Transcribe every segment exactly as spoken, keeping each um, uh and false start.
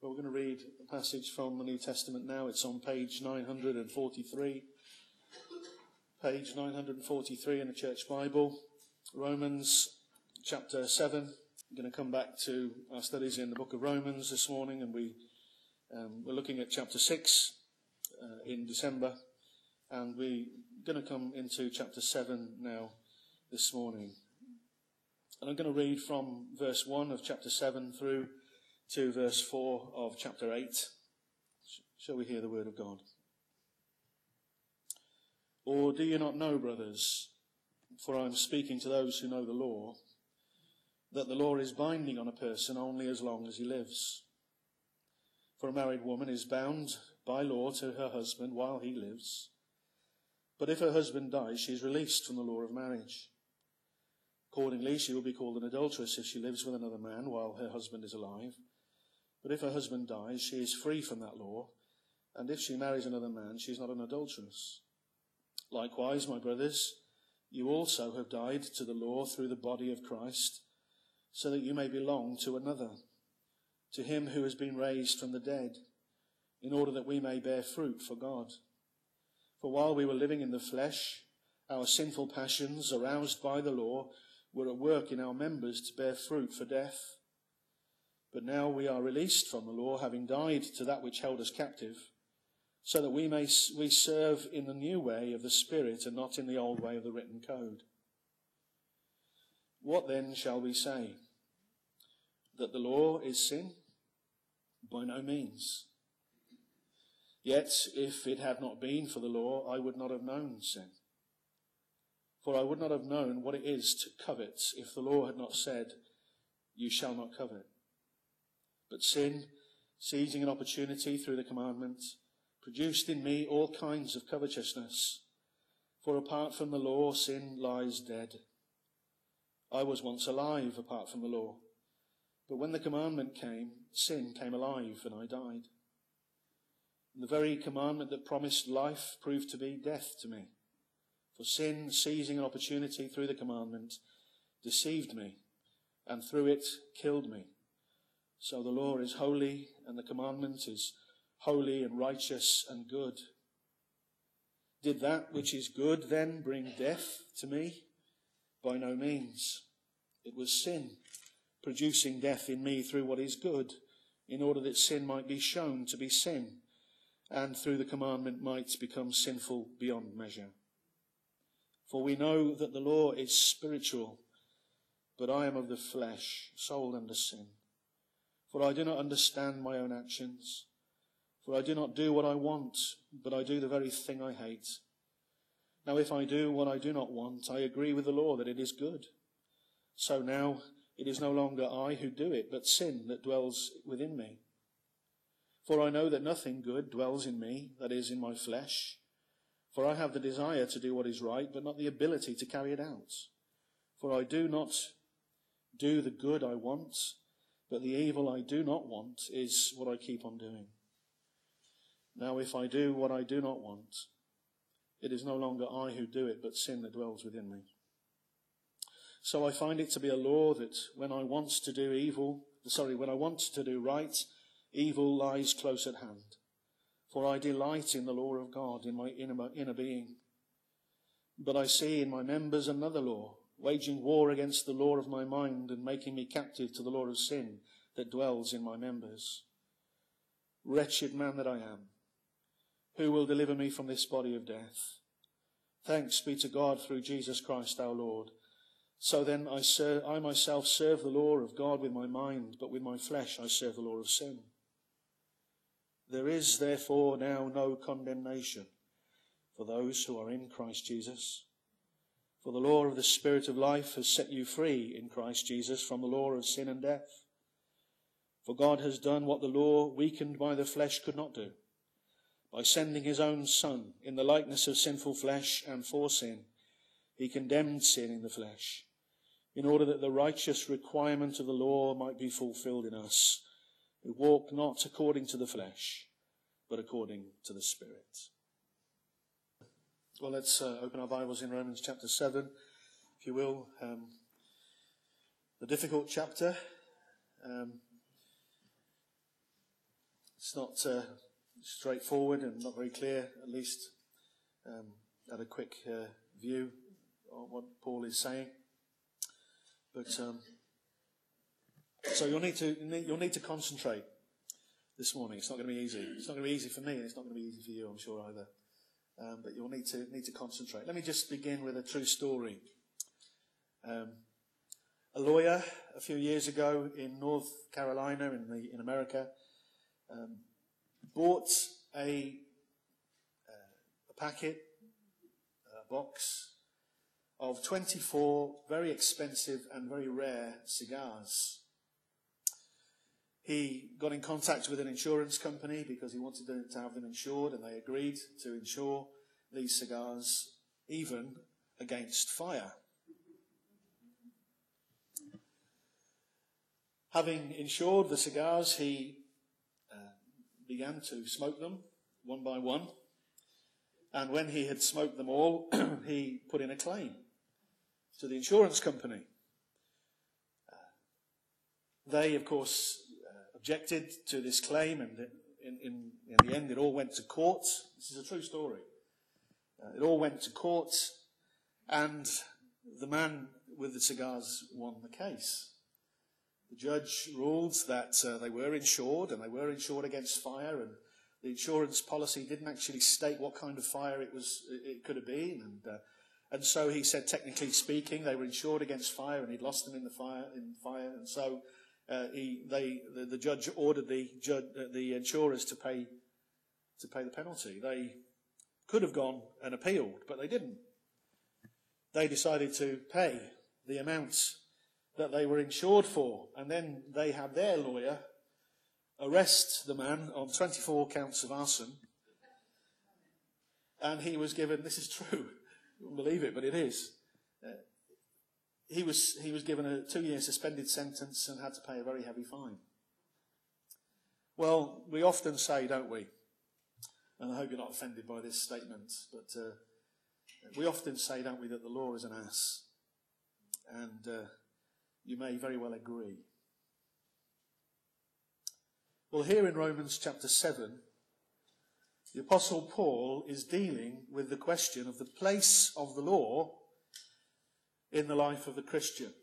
Well, we're going to read a passage from the New Testament now. It's on page nine hundred forty-three. Page nine hundred forty-three in the Church Bible. Romans chapter seven. We're going to come back to our studies in the book of Romans this morning, and we, um, we're looking at chapter six uh, in December, and we're going to come into chapter seven now this morning. And I'm going to read from verse one of chapter seven through to verse four of chapter eight. Shall we hear the word of God? Or do you not know, brothers, for I am speaking to those who know the law, that the law is binding on a person only as long as he lives? For a married woman is bound by law to her husband while he lives. But if her husband dies, she is released from the law of marriage. Accordingly, she will be called an adulteress if she lives with another man while her husband is alive. But if her husband dies, she is free from that law, and if she marries another man, she is not an adulteress. Likewise, my brothers, you also have died to the law through the body of Christ, so that you may belong to another, to him who has been raised from the dead, in order that we may bear fruit for God. For while we were living in the flesh, our sinful passions, aroused by the law, were at work in our members to bear fruit for death. But now we are released from the law, having died to that which held us captive, so that we may we serve in the new way of the Spirit and not in the old way of the written code. What then shall we say? That the law is sin? By no means. Yet if it had not been for the law, I would not have known sin. For I would not have known what it is to covet if the law had not said, you shall not covet. But sin, seizing an opportunity through the commandment, produced in me all kinds of covetousness. For apart from the law, sin lies dead. I was once alive apart from the law. But when the commandment came, sin came alive and I died. And the very commandment that promised life proved to be death to me. For sin, seizing an opportunity through the commandment, deceived me, and through it killed me. So the law is holy, and the commandment is holy and righteous and good. Did that which is good then bring death to me? By no means. It was sin, producing death in me through what is good, in order that sin might be shown to be sin, and through the commandment might become sinful beyond measure. For we know that the law is spiritual, but I am of the flesh, sold under sin. For I do not understand my own actions. For I do not do what I want, but I do the very thing I hate. Now if I do what I do not want, I agree with the law that it is good. So now it is no longer I who do it, but sin that dwells within me. For I know that nothing good dwells in me, that is, in my flesh. For I have the desire to do what is right, but not the ability to carry it out. For I do not do the good I want, but the evil I do not want is what I keep on doing. Now if I do what I do not want, it is no longer I who do it, but sin that dwells within me. So I find it to be a law that when I want to do evil, sorry, when I want to do right, evil lies close at hand. For I delight in the law of God in my inner, inner being. But I see in my members another law, waging war against the law of my mind and making me captive to the law of sin that dwells in my members. Wretched man that I am, who will deliver me from this body of death? Thanks be to God through Jesus Christ our Lord. So then I, serve, I myself serve the law of God with my mind, but with my flesh I serve the law of sin. There is therefore now no condemnation for those who are in Christ Jesus. For the law of the Spirit of life has set you free in Christ Jesus from the law of sin and death. For God has done what the law, weakened by the flesh, could not do. By sending his own Son in the likeness of sinful flesh and for sin, he condemned sin in the flesh, in order that the righteous requirement of the law might be fulfilled in us, who walk not according to the flesh, but according to the Spirit. Well, let's uh, open our Bibles in Romans chapter seven, if you will. Um, the difficult chapter. Um, It's not uh, straightforward and not very clear, at least um, at a quick uh, view of what Paul is saying. But um, so you'll need to you'll need to concentrate this morning. It's not going to be easy. It's not going to be easy for me, and it's not going to be easy for you, I'm sure, either. Um, but you'll need to need to concentrate. Let me just begin with a true story. Um, a lawyer a few years ago in North Carolina, in the in America, um, bought a uh, a packet, a box of twenty-four very expensive and very rare cigars. He got in contact with an insurance company because he wanted to have them insured, and they agreed to insure these cigars even against fire. Having insured the cigars, he uh, began to smoke them one by one. And when he had smoked them all, he put in a claim to the insurance company. Uh, they, of course, objected to this claim, and in, in, in the end it all went to court. This is a true story. Uh, it all went to court, and the man with the cigars won the case. The judge ruled that uh, they were insured, and they were insured against fire, and the insurance policy didn't actually state what kind of fire it was. It could have been, and uh, and so he said, technically speaking, they were insured against fire, and he'd lost them in the fire. In fire, and so. Uh, he, they, the, the judge ordered the, judge, uh, the insurers to pay to pay the penalty. They could have gone and appealed, but they didn't. They decided to pay the amounts that they were insured for, and then they had their lawyer arrest the man on twenty-four counts of arson, and he was given, this is true, you wouldn't believe it, but it is, uh, He was he was given a two-year suspended sentence and had to pay a very heavy fine. Well, we often say, don't we, and I hope you're not offended by this statement, but uh, we often say, don't we, that the law is an ass. And uh, you may very well agree. Well, here in Romans chapter seven, the Apostle Paul is dealing with the question of the place of the law in the life of the Christian.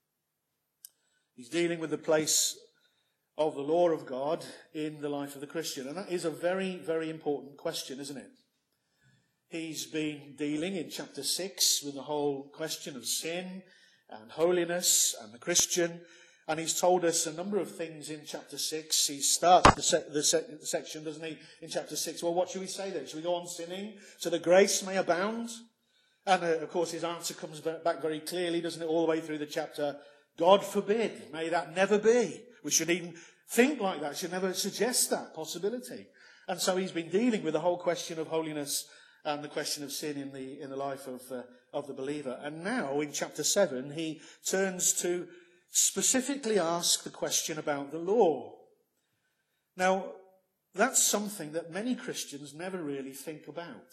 He's dealing with the place of the law of God in the life of the Christian. And that is a very, very important question, isn't it? He's been dealing in chapter six with the whole question of sin and holiness and the Christian. And he's told us a number of things in chapter six. He starts the, sec- the, sec- the section, doesn't he, in chapter six. Well, what should we say then? Should we go on sinning so that grace may abound? And, uh, of course, his answer comes back very clearly, doesn't it, all the way through the chapter. God forbid. May that never be. We should even think like that. Should never suggest that possibility. And so he's been dealing with the whole question of holiness and the question of sin in the in the life of uh, of the believer. And now, in chapter seven, he turns to specifically ask the question about the law. Now, that's something that many Christians never really think about.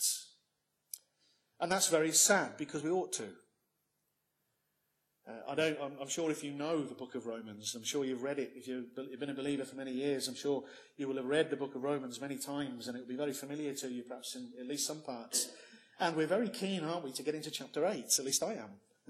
And that's very sad, because we ought to. Uh, I don't, I'm, I'm sure if you know the book of Romans, I'm sure you've read it. If you've been a believer for many years, I'm sure you will have read the book of Romans many times, and it will be very familiar to you, perhaps in at least some parts. And we're very keen, aren't we, to get into chapter eight? At least I am.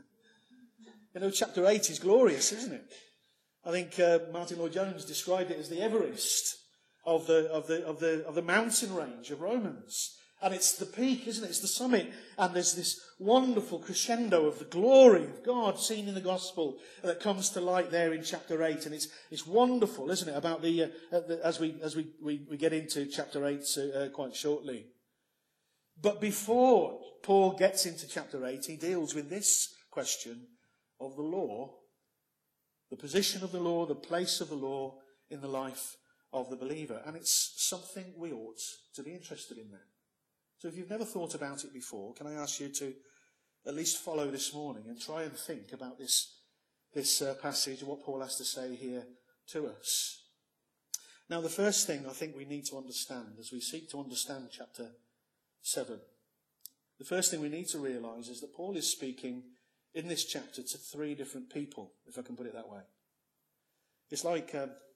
You know, chapter eight is glorious, isn't it? I think uh, Martin Lloyd-Jones described it as the Everest of the of the of the of the mountain range of Romans. And it's the peak, isn't it? It's the summit. And there's this wonderful crescendo of the glory of God seen in the gospel that comes to light there in chapter eight. And it's it's wonderful, isn't it? About the, uh, the as we as we, we, we get into chapter eight uh, quite shortly. But before Paul gets into chapter eight, he deals with this question of the law, the position of the law, the place of the law in the life of the believer. And it's something we ought to be interested in then. So if you've never thought about it before, can I ask you to at least follow this morning and try and think about this, this uh, passage, what Paul has to say here to us. Now, the first thing I think we need to understand as we seek to understand chapter seven, the first thing we need to realise is that Paul is speaking in this chapter to three different people, if I can put it that way. It's like, um,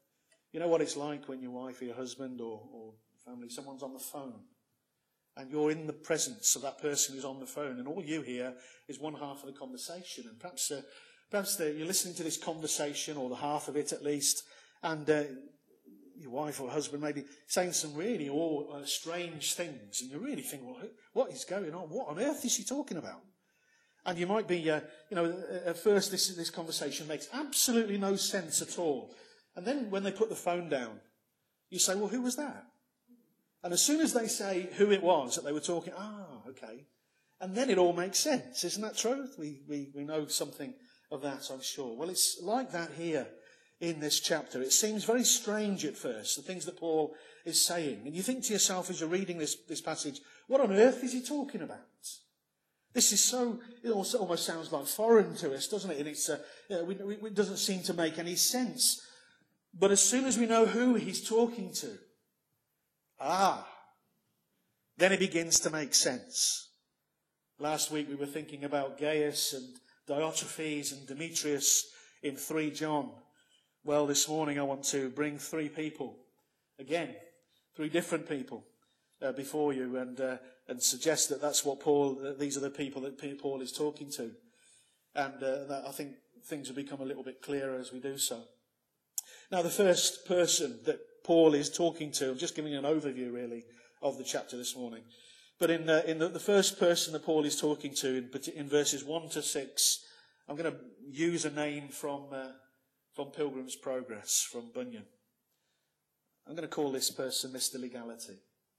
You know what it's like when your wife or your husband or, or family, someone's on the phone, and you're in the presence of that person who's on the phone, and all you hear is one half of the conversation. And perhaps uh, perhaps the, you're listening to this conversation, or the half of it at least, and uh, your wife or husband may be saying some really all, uh, strange things, and you really think, well, what is going on? What on earth is she talking about? And you might be, uh, you know, at first this, this conversation makes absolutely no sense at all. And then when they put the phone down, you say, well, who was that? And as soon as they say who it was that they were talking, ah, okay. And then it all makes sense. Isn't that true? We, we, we know something of that, I'm sure. Well, it's like that here in this chapter. It seems very strange at first, the things that Paul is saying. And you think to yourself as you're reading this, this passage, what on earth is he talking about? This is so, it also almost sounds like foreign to us, doesn't it? And it's, uh, you know, we, we, it doesn't seem to make any sense. But as soon as we know who he's talking to, ah, then it begins to make sense. Last week we were thinking about Gaius and Diotrephes and Demetrius in three John. Well, this morning I want to bring three people, again, three different people uh, before you, and uh, and suggest that that's what Paul, that these are the people that Paul is talking to. And uh, that I think things will become a little bit clearer as we do so. Now, the first person that Paul is talking to, I'm just giving an overview, really, of the chapter this morning. But in, uh, in the, the first person that Paul is talking to, in, in verses one to six, I'm going to use a name from, uh, from Pilgrim's Progress, from Bunyan. I'm going to call this person Mister Legality.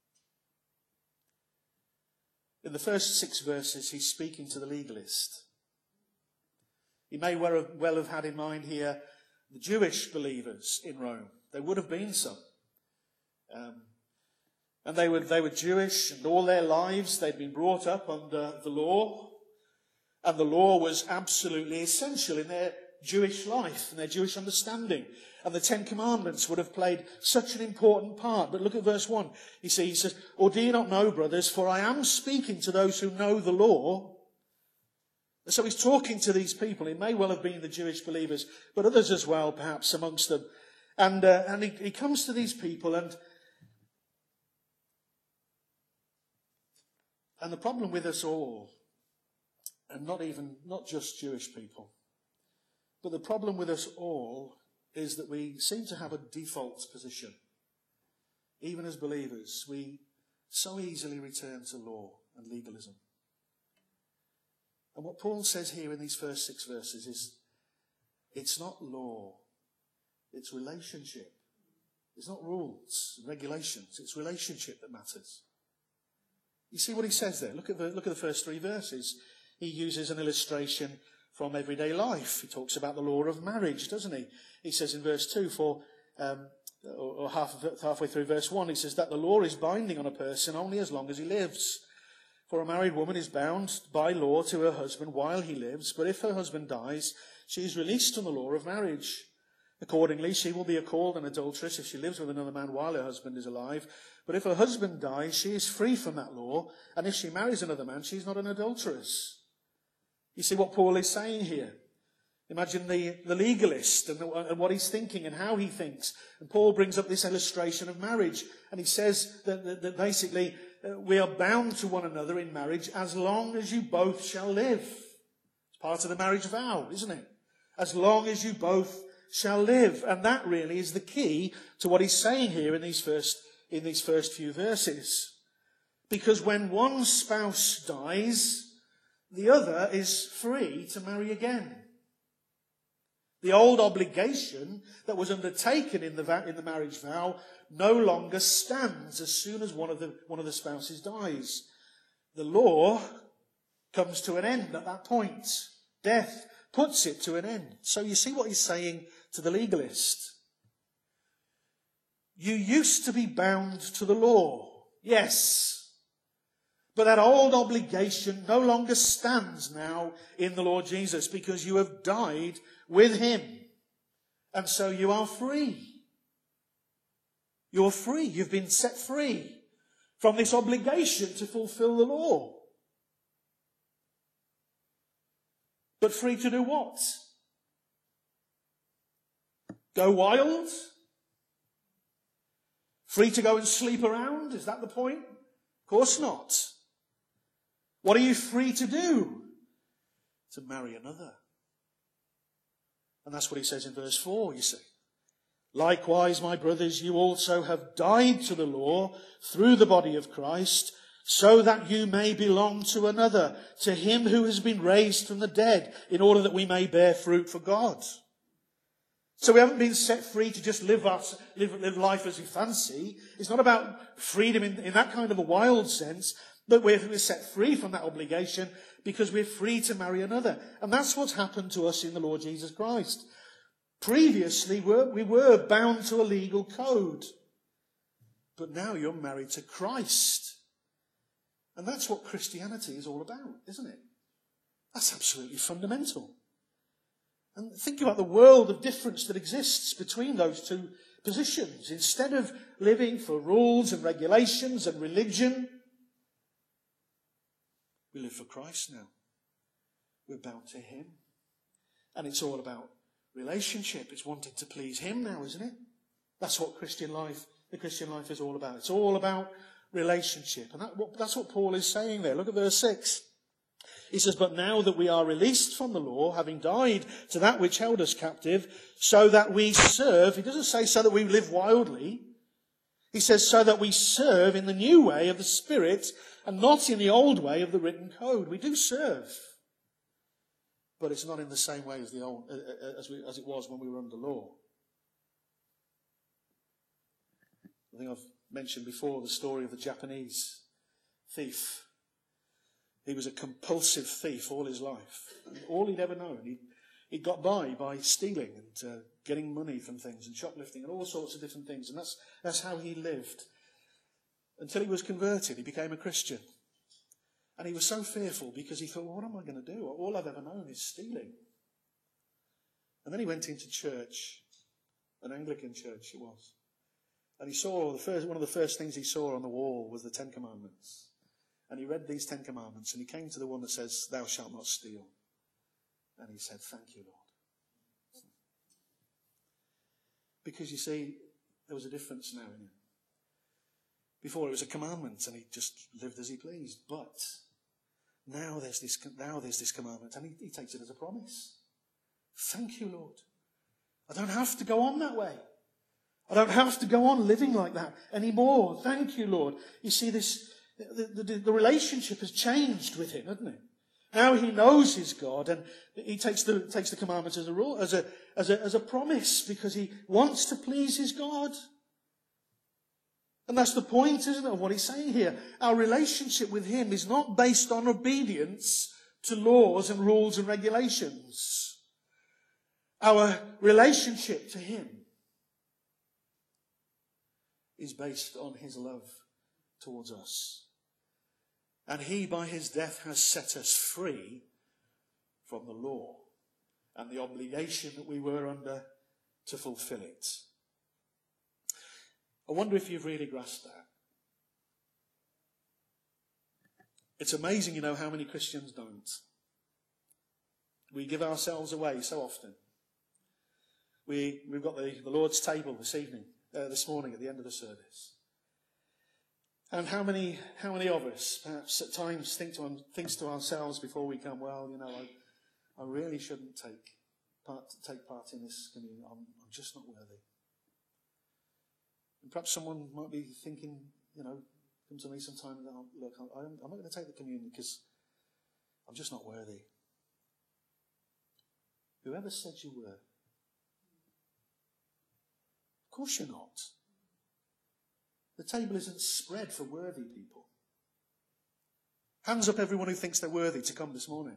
In the first six verses, he's speaking to the legalist. He may well have, well have had in mind here the Jewish believers in Rome. There would have been some. Um, and they were, they were Jewish, and all their lives they'd been brought up under the law. And the law was absolutely essential in their Jewish life and their Jewish understanding. And the Ten Commandments would have played such an important part. But look at verse one. You see, he says, "Or do you not know, brothers, for I am speaking to those who know the law." So he's talking to these people. It may well have been the Jewish believers, but others as well, perhaps, amongst them. And, uh, and he, he comes to these people, and, and the problem with us all, and not even, not just Jewish people, but the problem with us all is that we seem to have a default position. Even as believers, we so easily return to law and legalism. And what Paul says here in these first six verses is, it's not law, it's relationship. It's not rules and regulations, it's relationship that matters. You see what he says there? Look at the, look at the first three verses. He uses an illustration from everyday life. He talks about the law of marriage, doesn't he? He says in verse two, for um, or, or half, halfway through verse one, he says that the law is binding on a person only as long as he lives. For a married woman is bound by law to her husband while he lives, but if her husband dies, she is released from the law of marriage. Accordingly, she will be called an adulteress if she lives with another man while her husband is alive. But if her husband dies, she is free from that law, and if she marries another man, she is not an adulteress. You see what Paul is saying here? Imagine the, the legalist and, the, and what he's thinking and how he thinks. And Paul brings up this illustration of marriage. And he says that, that, that basically uh, we are bound to one another in marriage as long as you both shall live. It's part of the marriage vow, isn't it? As long as you both shall live. And that really is the key to what he's saying here in these first, in these first few verses. Because when one spouse dies, the other is free to marry again. The old obligation that was undertaken in the, in the marriage vow no longer stands as soon as one of the, one of the spouses dies. The law comes to an end at that point. Death puts it to an end. So you see what he's saying to the legalist. You used to be bound to the law. Yes. But that old obligation no longer stands now in the Lord Jesus because you have died with him. And so you are free. You're free. You've been set free from this obligation to fulfill the law. But free to do what? Go wild? Free to go and sleep around? Is that the point? Of course not. What are you free to do? To marry another. And that's what he says in verse four, you see. Likewise, my brothers, you also have died to the law through the body of Christ, so that you may belong to another, to him who has been raised from the dead, in order that we may bear fruit for God. So we haven't been set free to just live, our, live, live life as we fancy. It's not about freedom in, in that kind of a wild sense, but we're set free from that obligation because we're free to marry another. And that's what's happened to us in the Lord Jesus Christ. Previously, we were bound to a legal code. But now you're married to Christ. And that's what Christianity is all about, isn't it? That's absolutely fundamental. And think about the world of difference that exists between those two positions. Instead of living for rules and regulations and religion, we live for Christ now. We're bound to him. And it's all about relationship. It's wanting to please him now, isn't it? That's what Christian life, the Christian life is all about. It's all about relationship. And that, that's what Paul is saying there. Look at verse six. He says, but now that we are released from the law, having died to that which held us captive, so that we serve, he doesn't say so that we live wildly. He says so that we serve in the new way of the Spirit and not in the old way of the written code. We do serve. But it's not in the same way as the old, as, we, as it was when we were under law. I think I've mentioned before the story of the Japanese thief. He was a compulsive thief all his life. And all he'd ever known, he he got by by stealing and uh, getting money from things and shoplifting and all sorts of different things. And that's that's how he lived until he was converted. He became a Christian. And he was so fearful because he thought, well, what am I going to do? All I've ever known is stealing. And then he went into church, an Anglican church it was. And he saw, the first, one of the first things he saw on the wall was the Ten Commandments. And he read these Ten Commandments and he came to the one that says, thou shalt not steal. And he said, thank you, Lord. Because you see, there was a difference now in him. Before it was a commandment and he just lived as he pleased. But now there's this, now there's this commandment and he, he takes it as a promise. Thank you, Lord. I don't have to go on that way. I don't have to go on living like that anymore. Thank you, Lord. You see, this the, the, the relationship has changed with him, hasn't it? Now he knows his God and he takes the takes the commandments as a rule, as a as a as a promise because he wants to please his God. And that's the point, isn't it, of what he's saying here. Our relationship with him is not based on obedience to laws and rules and regulations. Our relationship to him is based on his love towards us. And he, by his death, has set us free from the law and the obligation that we were under to fulfill it. I wonder if you've really grasped that. It's amazing, you know, how many Christians don't. We give ourselves away so often. We, we've got the, the Lord's table this evening, uh, this morning at the end of the service. And how many how many of us perhaps at times think to, thinks to ourselves before we come, well, you know, I, I really shouldn't take part, take part in this communion. I'm, I'm just not worthy. And perhaps someone might be thinking, you know, come to me sometime and go, look, I'm, I'm not going to take the communion because I'm just not worthy. Whoever said you were? Of course you're not. The table isn't spread for worthy people. Hands up everyone who thinks they're worthy to come this morning.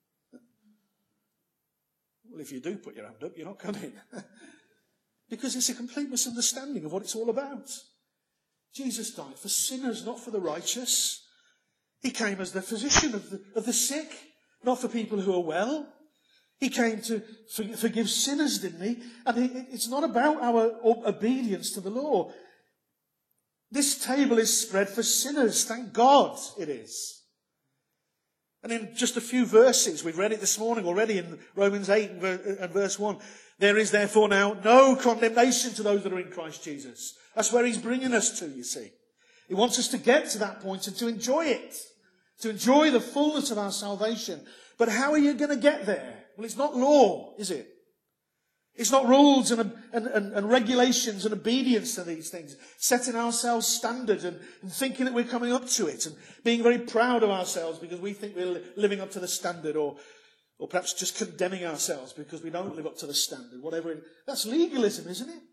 Well, if you do put your hand up, you're not coming. Because it's a complete misunderstanding of what it's all about. Jesus died for sinners, not for the righteous. He came as the physician of the, of the sick, not for people who are well. He came to forgive sinners, didn't he? And it's not about our obedience to the law. This table is spread for sinners. Thank God it is. And in just a few verses, we've read it this morning already in Romans eight and verse one. There is therefore now no condemnation to those that are in Christ Jesus. That's where he's bringing us to, you see. He wants us to get to that point and to enjoy it. To enjoy the fullness of our salvation. But how are you going to get there? Well, it's not law, is it? It's not rules and, and, and, and regulations and obedience to these things. Setting ourselves standards and, and thinking that we're coming up to it and being very proud of ourselves because we think we're living up to the standard, or, or perhaps just condemning ourselves because we don't live up to the standard, whatever it is. That's legalism, isn't it?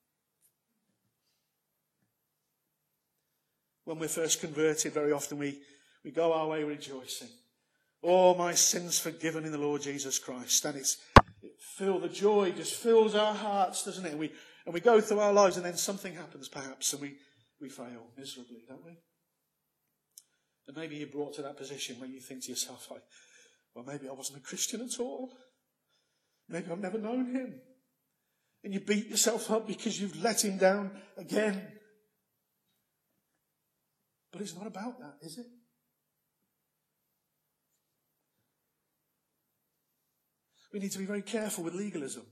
When we're first converted, very often we, we go our way rejoicing. Oh, my sins forgiven in the Lord Jesus Christ. And it's it fill the joy just fills our hearts, doesn't it? And we and we go through our lives, and then something happens perhaps, and we, we fail miserably, don't we? And maybe you're brought to that position where you think to yourself, like, well, maybe I wasn't a Christian at all. Maybe I've never known him. And you beat yourself up because you've let him down again. But it's not about that, is it? We need to be very careful with legalism.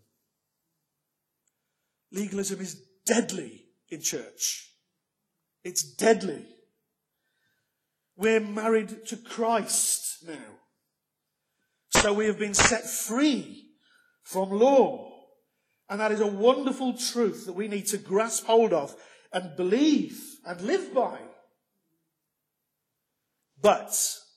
Legalism is deadly in church. It's deadly. We're married to Christ now. So we have been set free from law. And that is a wonderful truth that we need to grasp hold of and believe and live by. But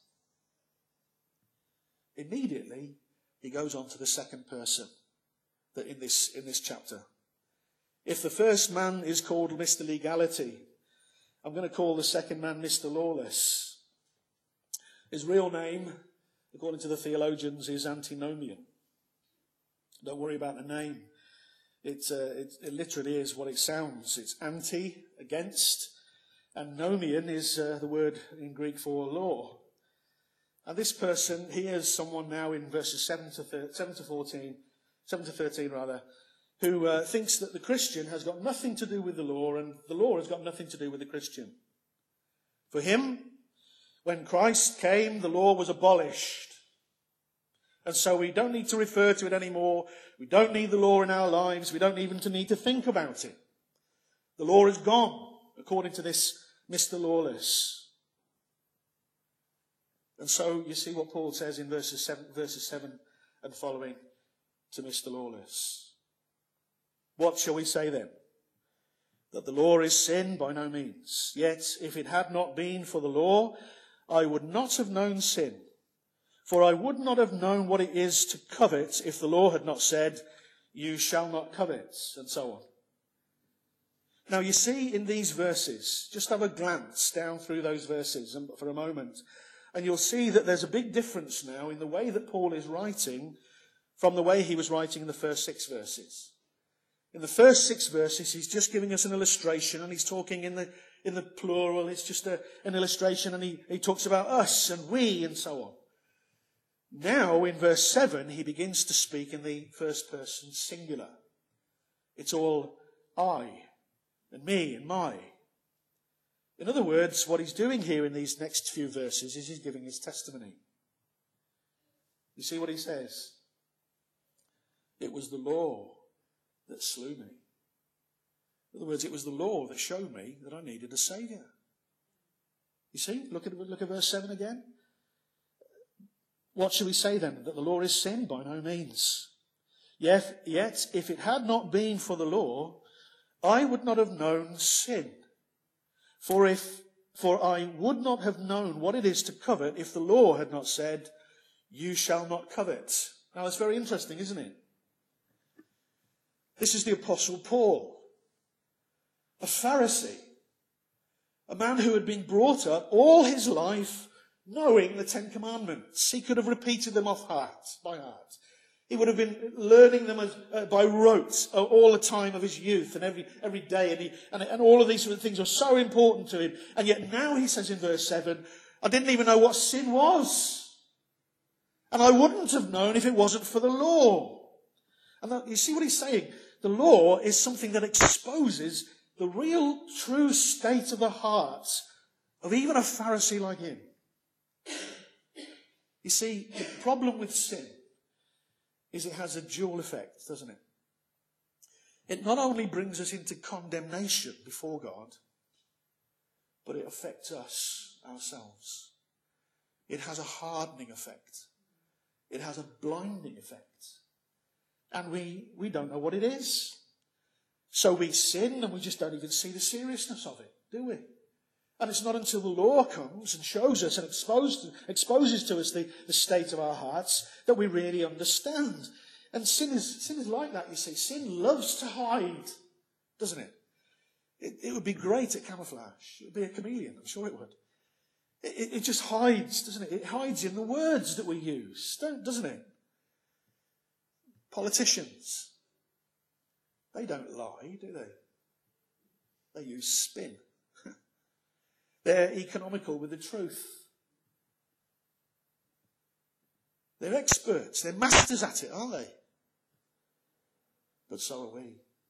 immediately he goes on to the second person that in this in this chapter. If the first man is called Mister Legality, I'm going to call the second man Mister Lawless. His real name, according to the theologians, is Antinomian. Don't worry about the name. It, uh, it, it literally is what it sounds. It's anti, against, and nomian is uh, the word in Greek for law. And this person, he is someone now in verses seven to, thirteen, seven to fourteen, seven to thirteen rather, who uh, thinks that the Christian has got nothing to do with the law, and the law has got nothing to do with the Christian. For him, when Christ came, the law was abolished. And so we don't need to refer to it anymore. We don't need the law in our lives. We don't even need to think about it. The law is gone, according to this Mister Lawless. And so you see what Paul says in verses seven, verses seven and following to Mister Lawless. What shall we say then? That the law is sin? By no means. Yet if it had not been for the law, I would not have known sin. For I would not have known what it is to covet if the law had not said, you shall not covet, and so on. Now you see in these verses, just have a glance down through those verses for a moment, and you'll see that there's a big difference now in the way that Paul is writing from the way he was writing in the first six verses. In the first six verses, he's just giving us an illustration, and he's talking in the in the plural. It's just a, an illustration, and he, he talks about us and we and so on. Now, in verse seven, he begins to speak in the first person singular. It's all I and me and my. In other words, what he's doing here in these next few verses is he's giving his testimony. You see what he says? It was the law that slew me. In other words, it was the law that showed me that I needed a saviour. You see? Look at, look at verse seven again. What shall we say then? That the law is sin? By no means. Yet, yet, if it had not been for the law, I would not have known sin. For if, for I would not have known what it is to covet if the law had not said, you shall not covet. Now that's very interesting, isn't it? This is the Apostle Paul, a Pharisee, a man who had been brought up all his life knowing the Ten Commandments. He could have repeated them off heart, by heart. He would have been learning them as, uh, by rote uh, all the time of his youth and every every day. And, he, and, and all of these sort of things are so important to him. And yet now he says in verse seven, I didn't even know what sin was. And I wouldn't have known if it wasn't for the law. And that, you see what he's saying? The law is something that exposes the real true state of the heart of even a Pharisee like him. You see, the problem with sin is it has a dual effect, doesn't it? it not only brings us into condemnation before God, but it affects us ourselves. It has a hardening effect. It has a blinding effect. And we, we don't know what it is. So we sin and we just don't even see the seriousness of it, do we? And it's not until the law comes and shows us and exposes, exposes to us the, the state of our hearts that we really understand. And sin is, sin is like that, you see. Sin loves to hide, doesn't it? It, it would be great at camouflage. It would be a chameleon, I'm sure it would. It, it just hides, doesn't it? It hides in the words that we use, don't, doesn't it? Politicians, they don't lie, do they? They use spin. They're economical with the truth. They're experts. They're masters at it, aren't they? But so are we.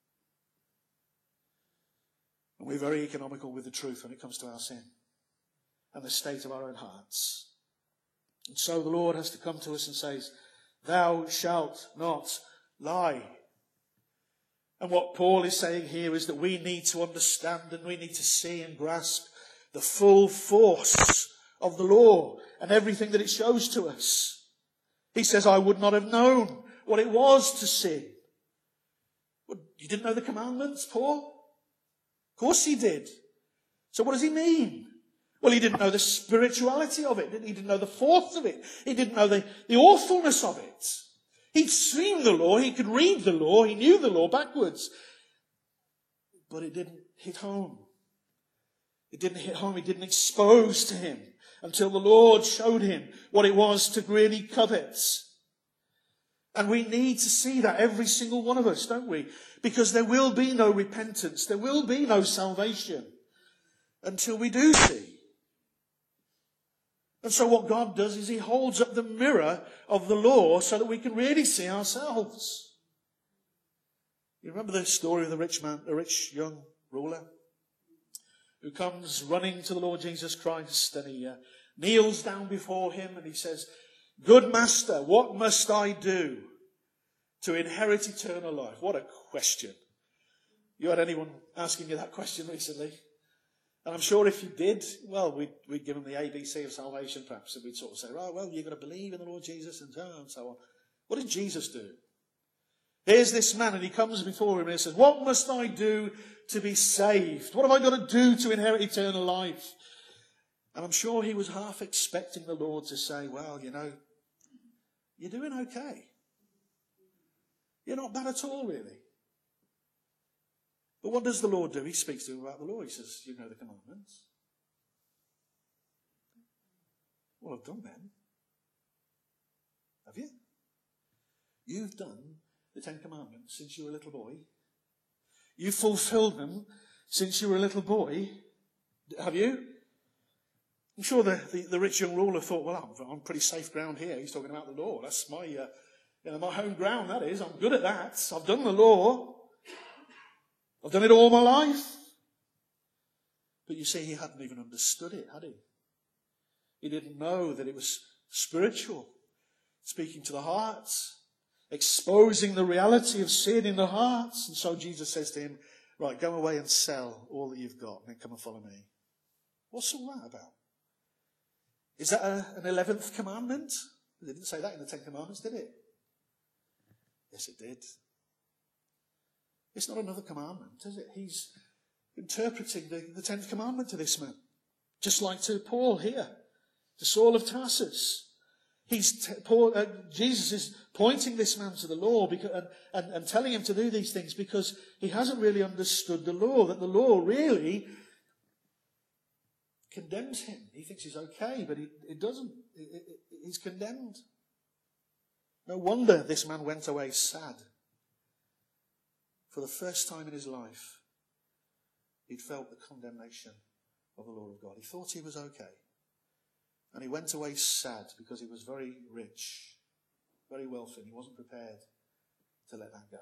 And we're very economical with the truth when it comes to our sin and the state of our own hearts. And so the Lord has to come to us and says, thou shalt not lie. And what Paul is saying here is that we need to understand and we need to see and grasp the full force of the law and everything that it shows to us. He says, I would not have known what it was to sin. Well, you didn't know the commandments, Paul? Of course he did. So what does he mean? Well, he didn't know the spirituality of it. He didn't know the force of it. He didn't know the, the awfulness of it. He'd seen the law. He could read the law. He knew the law backwards. But it didn't hit home. It didn't hit home. It didn't expose to him until the Lord showed him what it was to really covet. And we need to see that, every single one of us, don't we? Because there will be no repentance. There will be no salvation until we do see. And so what God does is he holds up the mirror of the law so that we can really see ourselves. You remember the story of the rich man, the rich young ruler who comes running to the Lord Jesus Christ, and he uh, kneels down before him and he says, good master, what must I do to inherit eternal life? What a question. You had anyone asking you that question recently? And I'm sure if you did, well, we'd, we'd give them the A B C of salvation perhaps, and we'd sort of say, right, well, you're going to believe in the Lord Jesus and so on and so on. What did Jesus do? Here's this man, and he comes before him and he says, what must I do to be saved? What have I got to do to inherit eternal life? And I'm sure he was half expecting the Lord to say, well, you know, you're doing okay. You're not bad at all, really. But what does the Lord do? He speaks to him about the law. He says, you know the commandments. Well, I've done them. Have you? You've done the Ten Commandments since you were a little boy. You've fulfilled them since you were a little boy. Have you? I'm sure the, the, the rich young ruler thought, well, I'm on pretty safe ground here. He's talking about the law. That's my, uh, you know, my home ground, that is. I'm good at that. I've done the law. I've done it all my life. But you see, he hadn't even understood it, had he? He didn't know that it was spiritual, speaking to the hearts, exposing the reality of sin in the hearts. And so Jesus says to him, right, go away and sell all that you've got and then come and follow me. What's all that about? Is that a, an eleventh commandment? It didn't say that in the Ten Commandments, did it? Yes, it did. It's not another commandment, is it? He's interpreting the, the tenth commandment to this man. Just like to Paul here, to Saul of Tarsus. He's t- Paul, uh, Jesus is pointing this man to the law because, and, and, and telling him to do these things because he hasn't really understood the law, that the law really condemns him. He thinks he's okay, but he, it doesn't. It, it, he's condemned. No wonder this man went away sad. For the first time in his life, he'd felt the condemnation of the law of God. He thought he was okay. And he went away sad because he was very rich, very wealthy, and he wasn't prepared to let that go.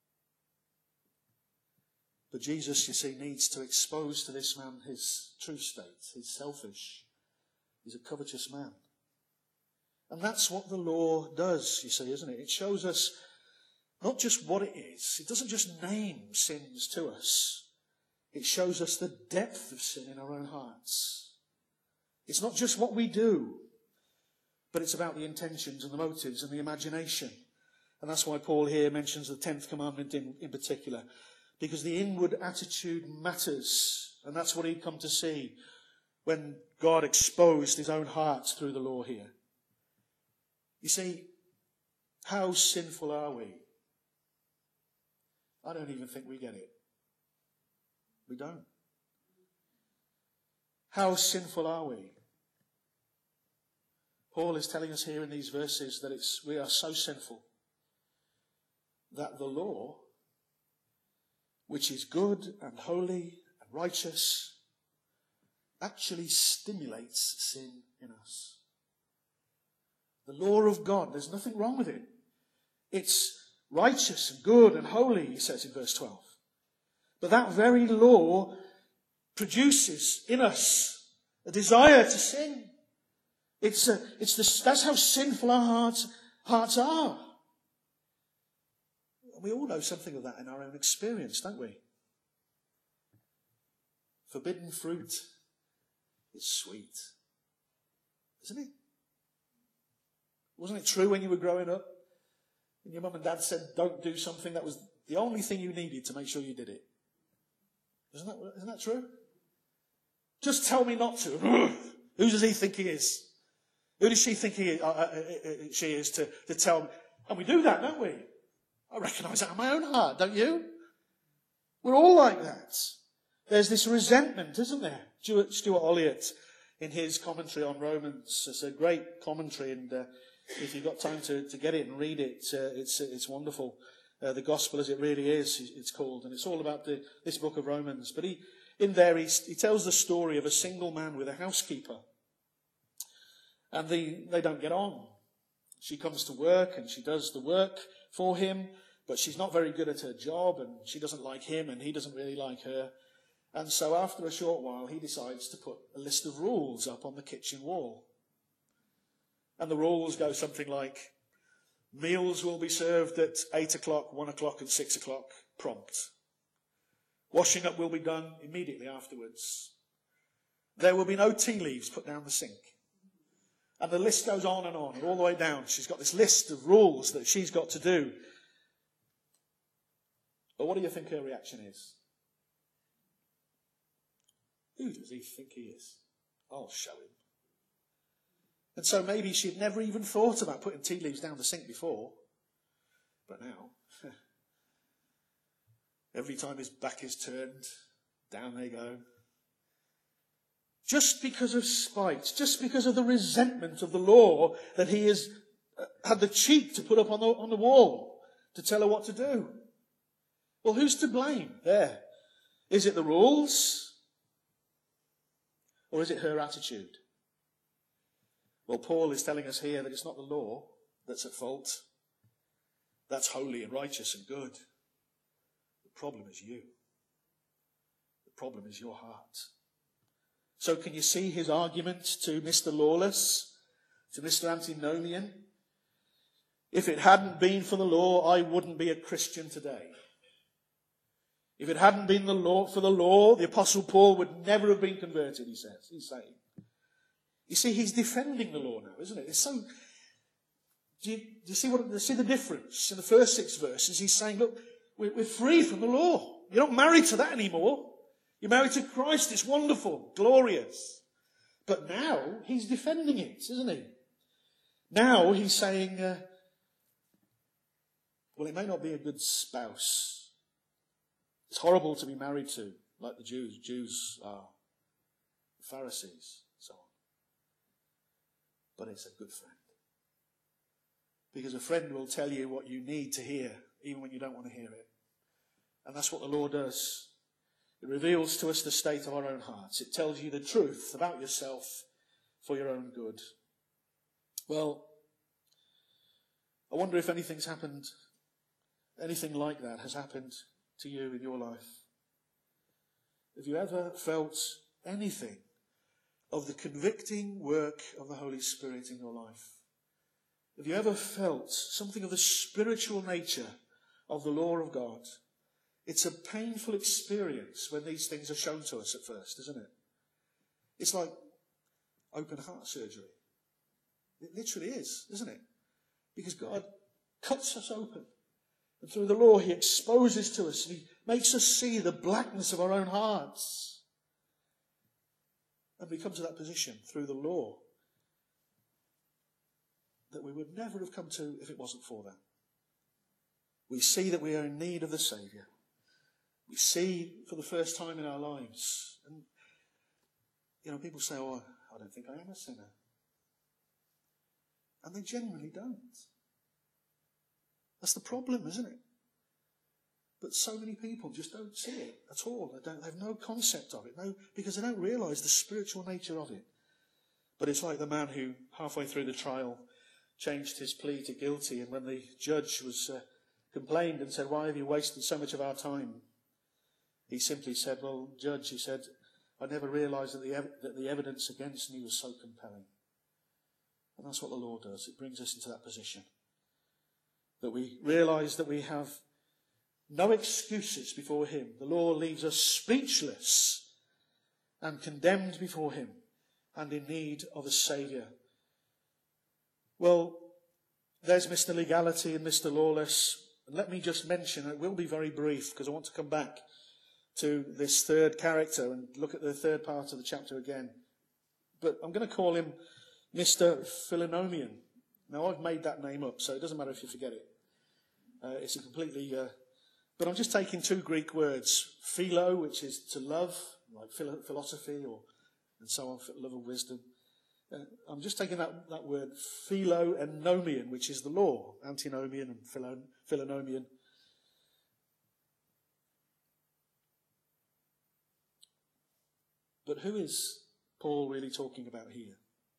But Jesus, you see, needs to expose to this man his true state. He's selfish. He's a covetous man. And that's what the law does, you see, isn't it? It shows us not just what it is. It doesn't just name sins to us. It shows us the depth of sin in our own hearts. It's not just what we do, but it's about the intentions and the motives and the imagination. And that's why Paul here mentions the tenth commandment in, in particular. Because the inward attitude matters. And that's what he'd come to see when God exposed his own heart through the law here. You see, how sinful are we? I don't even think we get it. We don't. How sinful are we? Paul is telling us here in these verses that it's we are so sinful that the law, which is good and holy and righteous, actually stimulates sin in us. The law of God, there's nothing wrong with it. It's righteous and good and holy, he says in verse twelve. But that very law produces in us a desire to sin. It's a, it's the, that's how sinful our hearts, hearts are. We all know something of that in our own experience, don't we? Forbidden fruit is sweet, isn't it? Wasn't it true when you were growing up? And your mum and dad said, don't do something, that was the only thing you needed to make sure you did it. Isn't that, isn't that true? Just tell me not to. Who does he think he is? Who does she think he is, uh, uh, uh, she is to, to tell me? And we do that, don't we? I recognise that in my own heart, don't you? We're all like that. There's this resentment, isn't there? Stuart, Stuart Olliott, in his commentary on Romans, it's a great commentary, and uh, if you've got time to, to get it and read it, uh, it's it's wonderful. Uh, the Gospel as it really is, it's called, and it's all about the, this book of Romans. But he, in there, he, he tells the story of a single man with a housekeeper, and the, they don't get on. She comes to work and she does the work for him, but she's not very good at her job, and she doesn't like him and he doesn't really like her. And so after a short while, he decides to put a list of rules up on the kitchen wall. And the rules go something like, meals will be served at eight o'clock, one o'clock and six o'clock prompt. Washing up will be done immediately afterwards. There will be no tea leaves put down the sink. And the list goes on and on, and all the way down. She's got this list of rules that she's got to do. But what do you think her reaction is? Who does he think he is? I'll show him. And so maybe she'd never even thought about putting tea leaves down the sink before. But now, every time his back is turned, down they go. Just because of spite, just because of the resentment of the law that he has had the cheek to put up on the, on the wall to tell her what to do. Well, who's to blame there? Is it the rules? Or is it her attitude? Well, Paul is telling us here that it's not the law that's at fault. That's holy and righteous and good. The problem is you. The problem is your heart. So can you see his argument to Mister Lawless, to Mister Antinomian? If it hadn't been for the law, I wouldn't be a Christian today. If it hadn't been the law for the law, the Apostle Paul would never have been converted, he says. He's saying. You see, he's defending the law now, isn't it? It's so. Do you, do you see what? Do you see the difference in the first six verses? He's saying, look, we're, we're free from the law. You're not married to that anymore. You're married to Christ. It's wonderful, glorious. But now he's defending it, isn't he? Now he's saying, uh, well, it may not be a good spouse. It's horrible to be married to, like the Jews. Jews are the Pharisees, so on. But it's a good friend. Because a friend will tell you what you need to hear, even when you don't want to hear it. And that's what the law does. It reveals to us the state of our own hearts. It tells you the truth about yourself for your own good. Well, I wonder if anything's happened, anything like that has happened to you in your life. Have you ever felt anything of the convicting work of the Holy Spirit in your life? Have you ever felt something of the spiritual nature of the law of God, it's a painful experience when these things are shown to us at first, isn't it? It's like open heart surgery. It literally is, isn't it? Because God cuts us open. And through the law, he exposes to us and he makes us see the blackness of our own hearts. And we come to that position through the law that we would never have come to if it wasn't for that. We see that we are in need of the Saviour. We see for the first time in our lives. And, you know, people say, oh, I don't think I am a sinner. And they genuinely don't. That's the problem, isn't it? But so many people just don't see it at all. They don't they have no concept of it, no, because they don't realise the spiritual nature of it. But it's like the man who, halfway through the trial, changed his plea to guilty, and when the judge was uh, complained and said, why have you wasted so much of our time? He simply said, well, Judge, he said, I never realised that the, ev- that the evidence against me was so compelling. And that's what the law does. It brings us into that position. That we realise that we have no excuses before him. The law leaves us speechless and condemned before him and in need of a saviour. Well, there's Mister Legality and Mister Lawless. And let me just mention, it will be very brief because I want to come back to this third character and look at the third part of the chapter again. But I'm going to call him Mister Philonomian. Now, I've made that name up, so it doesn't matter if you forget it. Uh, it's a completely... Uh, but I'm just taking two Greek words. Philo, which is to love, like philo- philosophy or and so on, love of wisdom. Uh, I'm just taking that, that word philo and nomian, which is the law. Antinomian and philo- philonomian. But who is Paul really talking about here?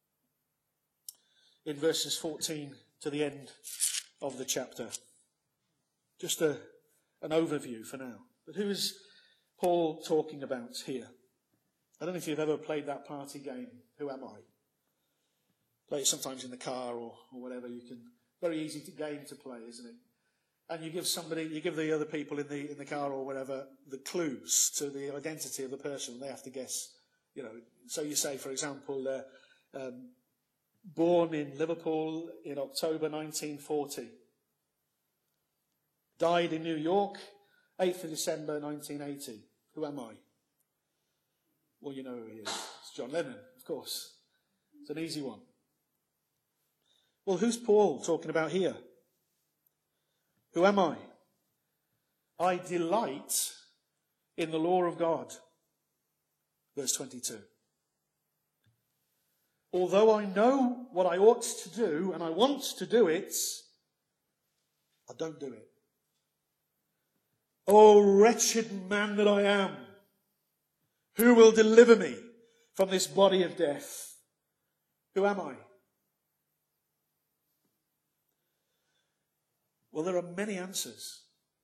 In verses fourteen to the end of the chapter. Just a, an overview for now. But who is Paul talking about here? I don't know if you've ever played that party game, Who Am I? Play it sometimes in the car or, or whatever. You can, very easy to, game to play, isn't it? And you give somebody, you give the other people in the in the car or whatever the clues to the identity of the person. They have to guess. You know, so you say, for example, uh, um, born in Liverpool in October nineteen forty. Died in New York, eighth of December nineteen eighty. Who am I? Well, you know who he is. It's John Lennon, of course. It's an easy one. Well, who's Paul talking about here? Who am I? I delight in the law of God. Verse twenty-two. Although I know what I ought to do and I want to do it, I don't do it. Oh, wretched man that I am, who will deliver me from this body of death? Who am I? Well, there are many answers.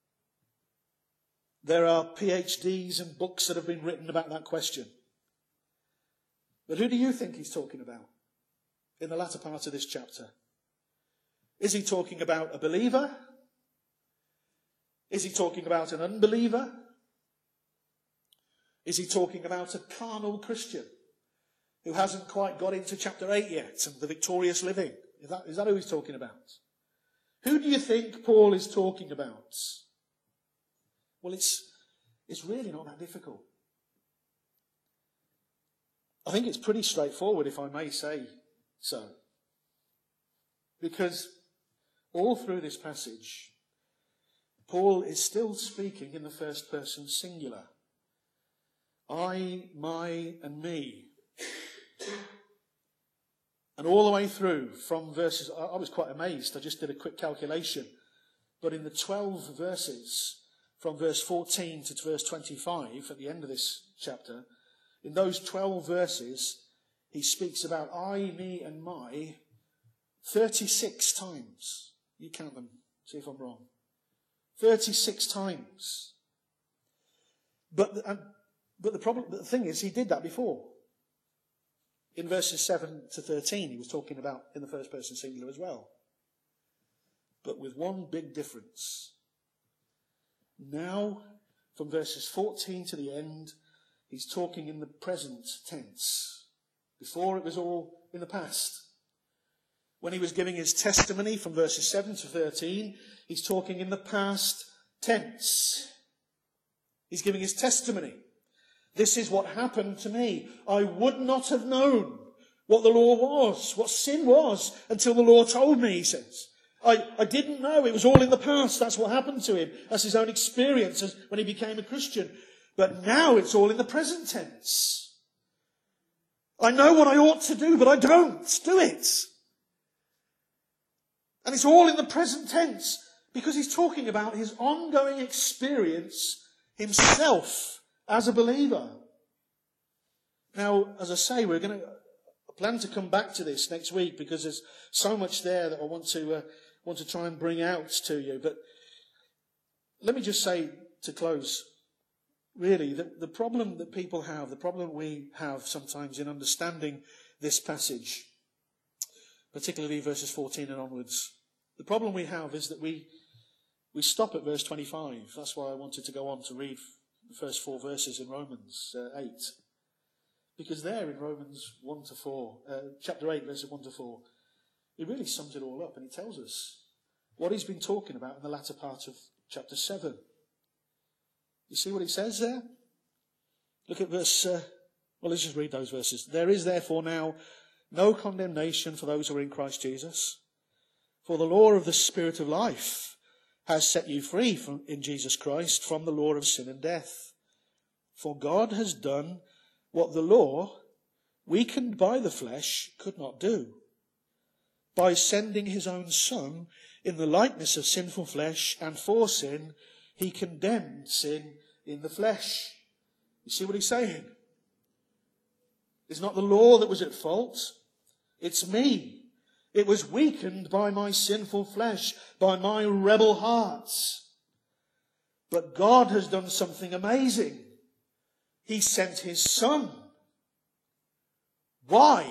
There are PhDs and books that have been written about that question. But who do you think he's talking about in the latter part of this chapter? Is he talking about a believer? Is he talking about an unbeliever? Is he talking about a carnal Christian who hasn't quite got into chapter eight yet and the victorious living? Is that, is that who he's talking about? Who do you think Paul is talking about? Well, it's, it's really not that difficult. I think it's pretty straightforward, if I may say so. Because all through this passage, Paul is still speaking in the first person singular. I, my, and me. And all the way through from verses, I was quite amazed. I just did a quick calculation. But in the twelve verses, from verse fourteen to verse twenty-five, at the end of this chapter, in those twelve verses, he speaks about I, me, and my thirty-six times. You count them, see if I'm wrong. thirty-six times. But the, and, but the problem, the thing is, he did that before. In verses seven to thirteen, he was talking about in the first person singular as well. But with one big difference. Now, from verses fourteen to the end, he's talking in the present tense. Before, it was all in the past. When he was giving his testimony from verses seven to thirteen, he's talking in the past tense. He's giving his testimony. This is what happened to me. I would not have known what the law was, what sin was, until the Lord told me, he says. I, I didn't know. It was all in the past. That's what happened to him. That's his own experience as when he became a Christian. But now it's all in the present tense. I know what I ought to do, but I don't do it. And it's all in the present tense because he's talking about his ongoing experience himself as a believer. Now, as I say, we're going to plan to come back to this next week because there's so much there that I want to uh, want to try and bring out to you. But let me just say to close, really, the, the problem that people have, the problem we have sometimes in understanding this passage, particularly verses fourteen and onwards, the problem we have is that we we stop at verse twenty-five. That's why I wanted to go on to read the first four verses in Romans uh, eight. Because there in Romans one to four, uh, chapter eight, verses one to four, it really sums it all up and it tells us what he's been talking about in the latter part of chapter seven. You see what he says there? Look at verse, uh, well, let's just read those verses. There is therefore now no condemnation for those who are in Christ Jesus. For the law of the Spirit of life has set you free from, in Jesus Christ from the law of sin and death. For God has done what the law, weakened by the flesh, could not do. By sending his own Son in the likeness of sinful flesh, and for sin, he condemned sin in the flesh. You see what he's saying? It's not the law that was at fault. It's me. It was weakened by my sinful flesh, by my rebel hearts. But God has done something amazing. He sent his Son. Why?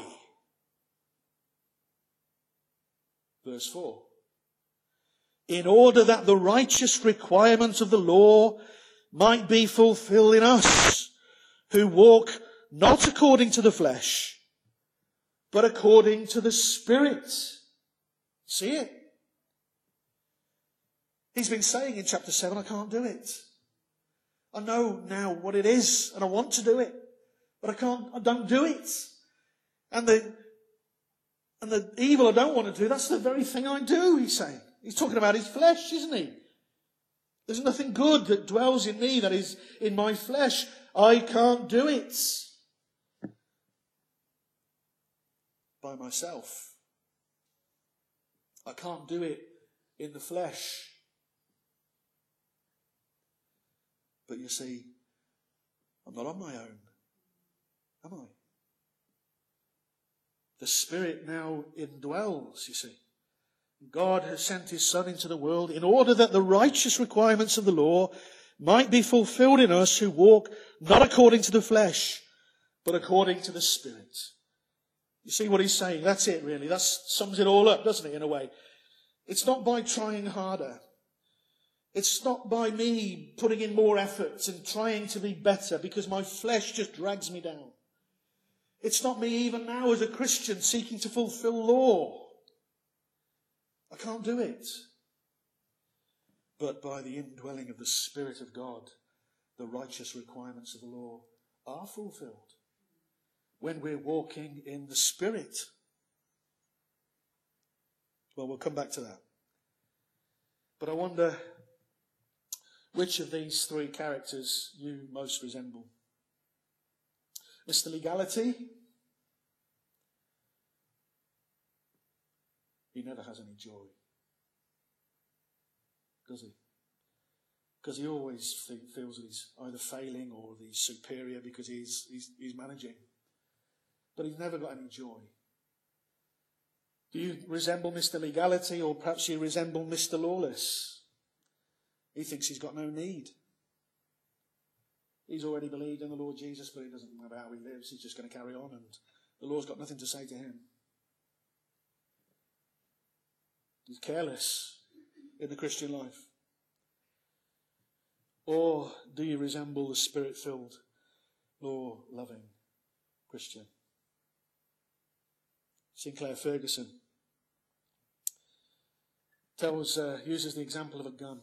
Verse four. In order that the righteous requirements of the law might be fulfilled in us, who walk not according to the flesh, but according to the Spirit. See it? He's been saying in chapter seven, I can't do it. I know now what it is, and I want to do it, but I can't, I don't do it. And the, and the evil I don't want to do, that's the very thing I do, he's saying. He's talking about his flesh, isn't he? There's nothing good that dwells in me that is in my flesh. I can't do it by myself. I can't do it in the flesh. But you see, I'm not on my own, am I? The Spirit now indwells, you see. God has sent his Son into the world in order that the righteous requirements of the law might be fulfilled in us who walk not according to the flesh, but according to the Spirit. You see what he's saying? That's it, really. That sums it all up, doesn't it, in a way? It's not by trying harder. It's not by me putting in more efforts and trying to be better because my flesh just drags me down. It's not me even now as a Christian seeking to fulfill law. I can't do it. But by the indwelling of the Spirit of God, the righteous requirements of the law are fulfilled when we're walking in the Spirit. Well, we'll come back to that. But I wonder which of these three characters you most resemble. Mister Legality, he never has any joy, does he? Because he always feels that he's either failing or that he's superior because he's, he's, he's managing. But he's never got any joy. Do you resemble Mister Legality, or perhaps you resemble Mister Lawless? He thinks he's got no need. He's already believed in the Lord Jesus, but it doesn't matter how he lives. He's just going to carry on, and the law's got nothing to say to him. He's careless in the Christian life. Or do you resemble the Spirit-filled, law-loving Christian? Sinclair Ferguson tells, uh, uses the example of a gun.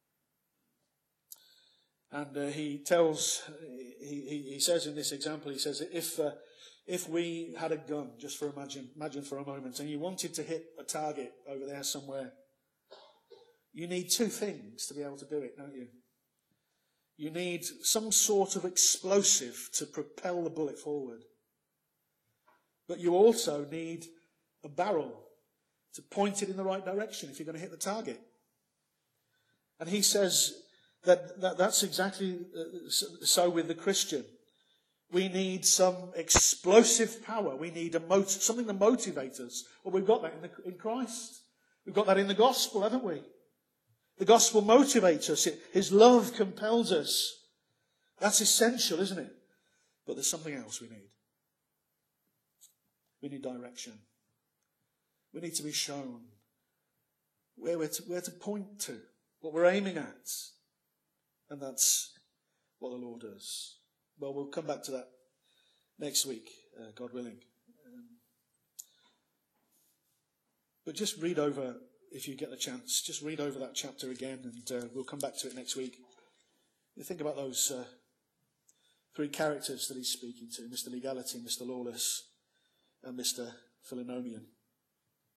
And uh, he tells, he, he, he says in this example, he says, if uh, if we had a gun, just for imagine, imagine for a moment, and you wanted to hit a target over there somewhere, you need two things to be able to do it, don't you? You need some sort of explosive to propel the bullet forward. But you also need a barrel to point it in the right direction if you're going to hit the target. And he says that, that that's exactly so with the Christian. We need some explosive power. We need a mot- something to motivate us. Well, we've got that in, the, in Christ. We've got that in the gospel, haven't we? The gospel motivates us. It, his love compels us. That's essential, isn't it? But there's something else we need. We need direction. We need to be shown where we're to, where to point to, what we're aiming at. And that's what the Lord does. Well, we'll come back to that next week, uh, God willing. Um, but just read over, if you get the chance, just read over that chapter again, and uh, we'll come back to it next week. You think about those uh, three characters that he's speaking to, Mister Legality, Mister Lawless, and Mister Philonomian.